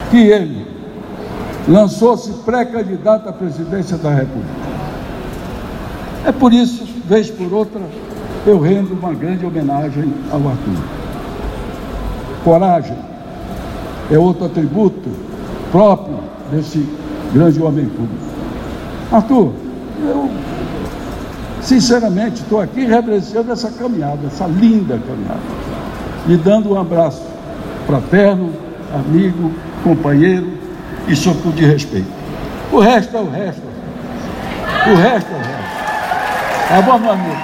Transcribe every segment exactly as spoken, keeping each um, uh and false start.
que ele lançou-se pré-candidato à presidência da República. É por isso, vez por outra, eu rendo uma grande homenagem ao Arthur. Coragem é outro atributo próprio desse grande homem público. Arthur, eu sinceramente estou aqui reverenciando essa caminhada, essa linda caminhada, lhe dando um abraço fraterno, amigo, companheiro e sobretudo de respeito. O resto é o resto. O resto é o resto. Tá bom, meu amigo?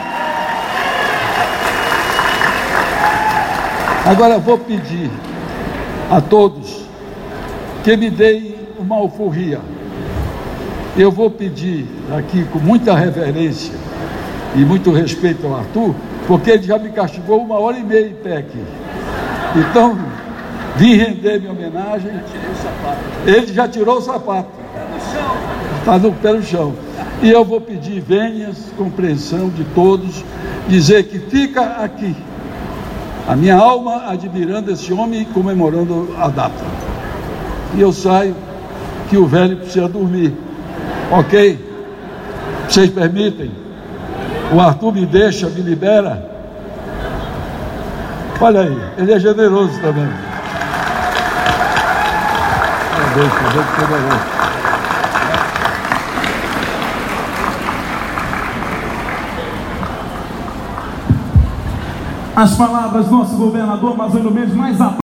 Agora vou pedir a todos que me deem uma alforria. Eu vou pedir aqui com muita reverência e muito respeito ao Arthur, porque ele já me castigou uma hora e meia em pé aqui. Então, vim render minha homenagem. Ele já tirou o sapato. Está no pé no chão. E eu vou pedir vênias, compreensão de todos, dizer que fica aqui a minha alma admirando esse homem e comemorando a data. E eu saio, que o velho precisa dormir. Ok? Vocês permitem? O Arthur me deixa, me libera? Olha aí, ele é generoso também. Parabéns, parabéns, parabéns. As palavras do nosso governador Mazônio Mendes mais